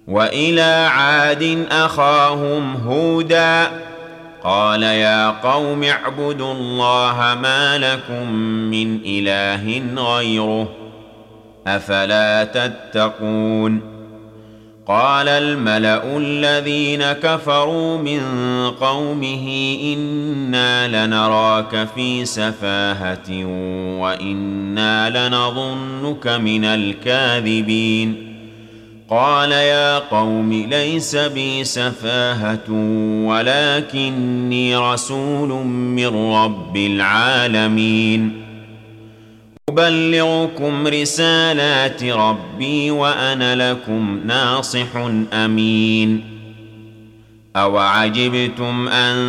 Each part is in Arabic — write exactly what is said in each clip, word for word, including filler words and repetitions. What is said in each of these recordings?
وإلى عاد أخاهم هودا قال يا قوم اعبدوا الله ما لكم من إله غيره أفلا تتقون قال الملأ الذين كفروا من قومه إنا لنراك في سفاهة وإنا لنظنك من الكاذبين قال يا قوم ليس بي سفاهة ولكني رسول من رب العالمين أبلغكم رسالات ربي وأنا لكم ناصح أمين أوعجبتم أن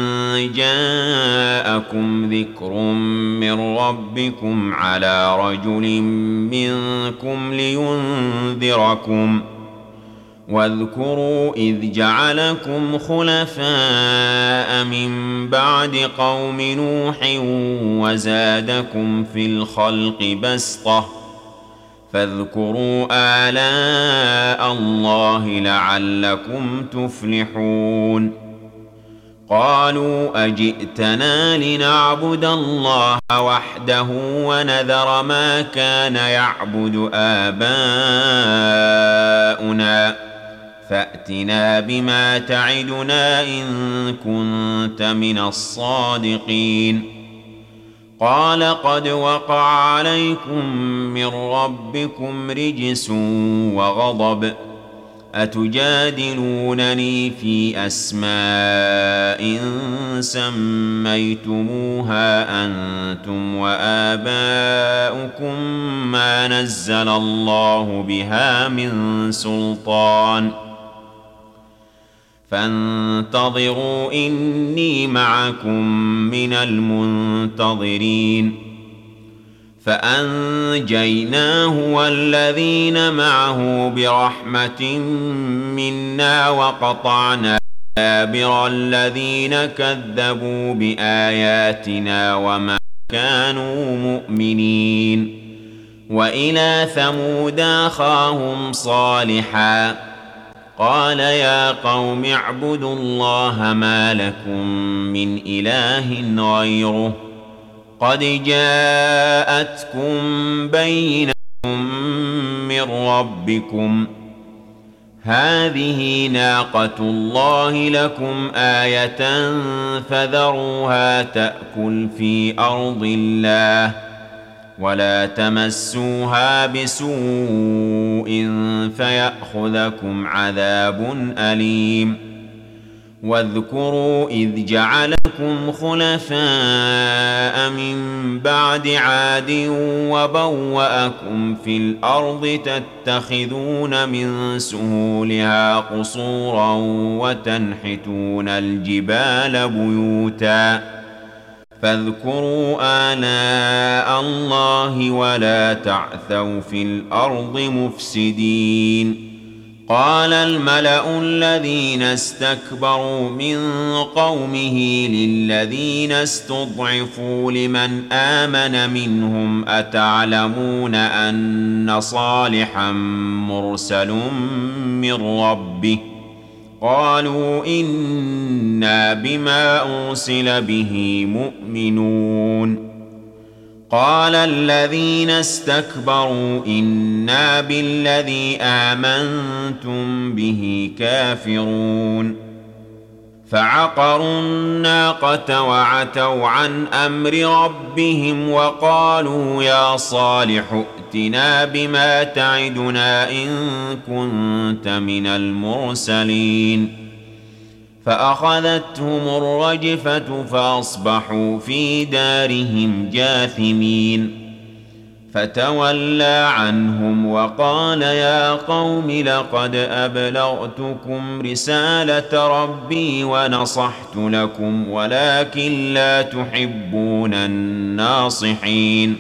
جاءكم ذكر من ربكم على رجل منكم لينذركم واذكروا إذ جعلكم خلفاء من بعد قوم نوح وزادكم في الخلق بسطة فاذكروا آلاء الله لعلكم تفلحون قالوا أجئتنا لنعبد الله وحده ونذر ما كان يعبد آباؤنا فأتنا بما تعدنا إن كنت من الصادقين قال قد وقع عليكم من ربكم رجس وغضب أتجادلونني في أسماء سميتموها أنتم وآباؤكم ما نزل الله بها من سلطان فانتظروا إني معكم من المنتظرين فأنجيناه والذين معه برحمة منا وقطعنا دابر الذين كذبوا بآياتنا وما كانوا مؤمنين وإلى ثمود أخاهم صالحا قال يا قوم اعبدوا الله ما لكم من إله غيره قد جاءتكم بينة من ربكم هذه ناقة الله لكم آية فذروها تأكل في أرض الله ولا تمسوها بسوء فيأخذكم عذاب أليم واذكروا إذ جعلكم خلفاء من بعد عاد وبوأكم في الأرض تتخذون من سهولها قصورا وتنحتون الجبال بيوتا فاذكروا آلاء الله ولا تعثوا في الأرض مفسدين قال الملأ الذين استكبروا من قومه للذين استضعفوا لمن آمن منهم أتعلمون أن صالحا مرسل من ربه قالوا إنا بما أرسل به مؤمنون قال الذين استكبروا إنا بالذي آمنتم به كافرون فعقروا الناقة وعتوا عن أمر ربهم وقالوا يا صالح ائتنا بما تعدنا إن كنت من المرسلين فأخذتهم الرجفة فأصبحوا في دارهم جاثمين فتولى عنهم وقال يا قوم لقد أبلغتكم رسالة ربي ونصحت لكم ولكن لا تحبون الناصحين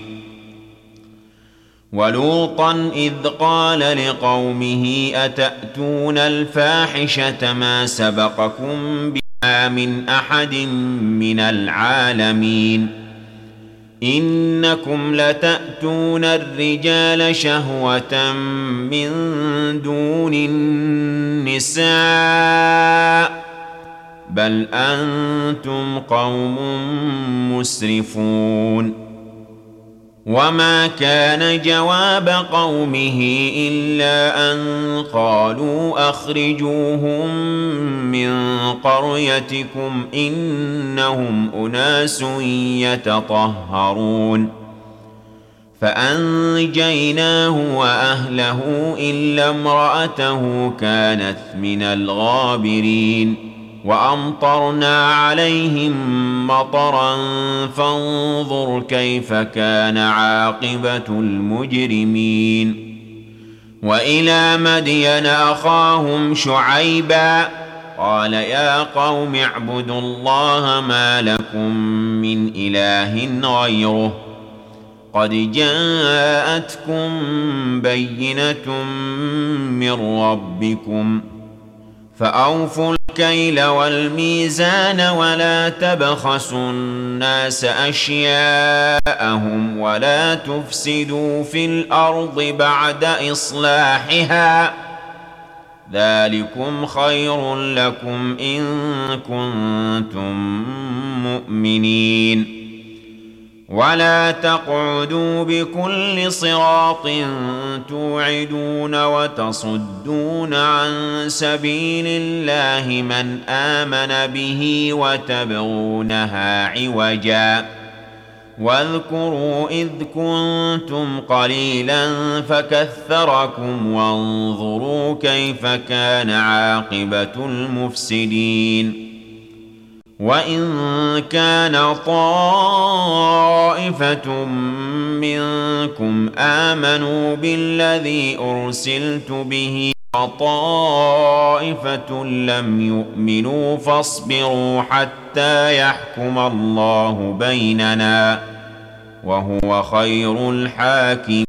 ولوطا إذ قال لقومه أتأتون الفاحشة ما سبقكم بها من أحد من العالمين إنكم لتأتون الرجال شهوة من دون النساء بل أنتم قوم مسرفون وما كان جواب قومه إلا أن قالوا أخرجوهم من قريتكم إنهم أناس يتطهرون فأنجيناه وأهله إلا امرأته كانت من الغابرين وأمطرنا عليهم مطرا فانظر كيف كان عاقبة المجرمين وإلى مدين أخاهم شعيبا قال يا قوم اعبدوا الله ما لكم من إله غيره قد جاءتكم بينة من ربكم فأوفوا الكيل والميزان ولا تبخسوا الناس أشياءهم ولا تفسدوا في الأرض بعد إصلاحها ذلكم خير لكم إن كنتم مؤمنين ولا تقعدوا بكل صراط توعدون وتصدون عن سبيل الله من آمن به وتبغونها عوجا واذكروا إذ كنتم قليلا فكثركم وانظروا كيف كان عاقبة المفسدين وإن كان طائفة منكم آمنوا بالذي أرسلت به وطائفة لم يؤمنوا فاصبروا حتى يحكم الله بيننا وهو خير الحاكمين